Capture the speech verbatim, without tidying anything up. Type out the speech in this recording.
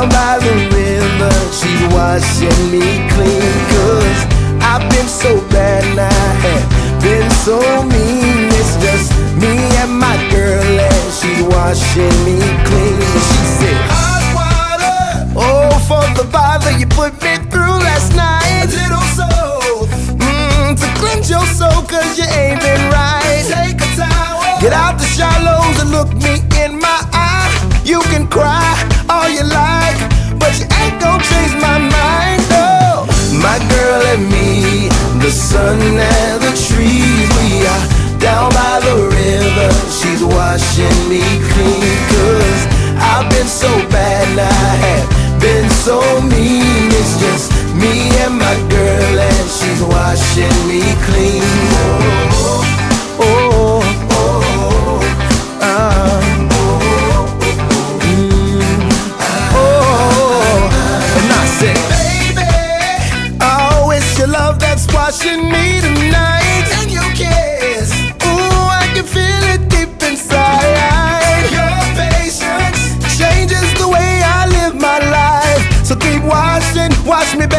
by the river, she's washing me clean. Cause I've been so bad and I have been so mean. It's just me and my girl and she's washing me clean. And she said, hot water, oh, for the bother you put me through last night. A little soap, mmm, to cleanse your soul cause you ain't been right. Take a towel, get out the shallows and look me in my eye. You can cry all you like, but you ain't gon' change my mind, no. My girl and me, the sun and the trees, we are down by the river, she's washing me clean. Cause I've been so bad and I have been so mean. It's just me and my girl and she's washing me clean. Oh, oh, oh, oh, uh, mm, oh. And I said, baby, oh, it's your love that's washing me tonight. And your kiss, ooh, I can feel it deep inside. Your patience changes the way I live my life. So keep washing, wash me